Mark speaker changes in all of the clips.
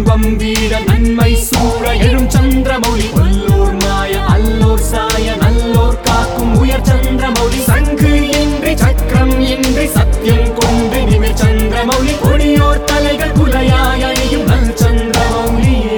Speaker 1: துன்பம் வீட நன்மை சூழ எழும் சந்திரமௌலி கொல்லோர் மாய அல்லோர் சாய நல்லோர் காக்கும் உயர் சந்திரமௌலி சங்கு இன்றி சக்கரம் இன்றி சத்தியம் கொண்டு நிமிர் சந்திரமௌலி கொடியோர் தலைகள் குலையாய் அணியும் நல் சந்திரமௌலியே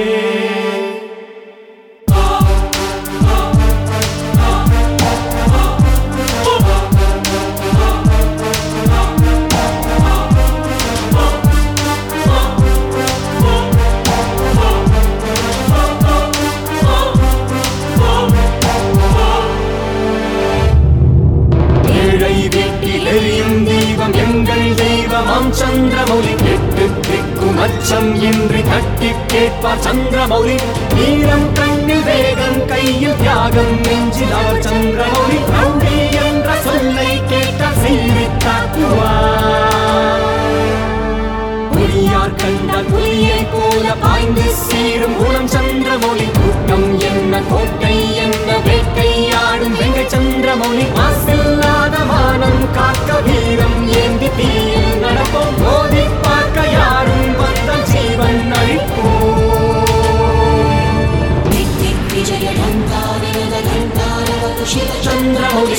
Speaker 1: எங்கள் தெய்வமாம் சந்திரமௌலி எட்டு திக்கும் அச்சம் இன்றி தட்டி கேட்பார் சந்திரமௌலி வீரம் கண்ணில் வேகம் கையில் தியாகம் நெஞ்சில் அவர் சந்திரமௌலி ரவுடி என்ற சொல்லை கேட்டால் சீறி தாக்குவார் புலியார் கண்டால் புலியை போல பாய்ந்து சீரும் குணம் சந்திரமௌலி கூட்டம் என்ன கோட்டை என்ன வேட்டையாடும் வெங்கை சந்திரமௌலி மாசில்லாத மானம் காக்க வீரம் ஏந்தி தீயில் நடப்போம் மோதி பார்க்க யாரும் வந்தால் ஜீவன் அழிப்போம் சந்திரமௌலி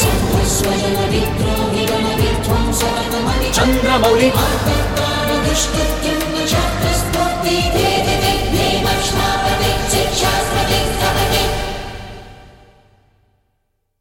Speaker 1: சந்திரமௌலி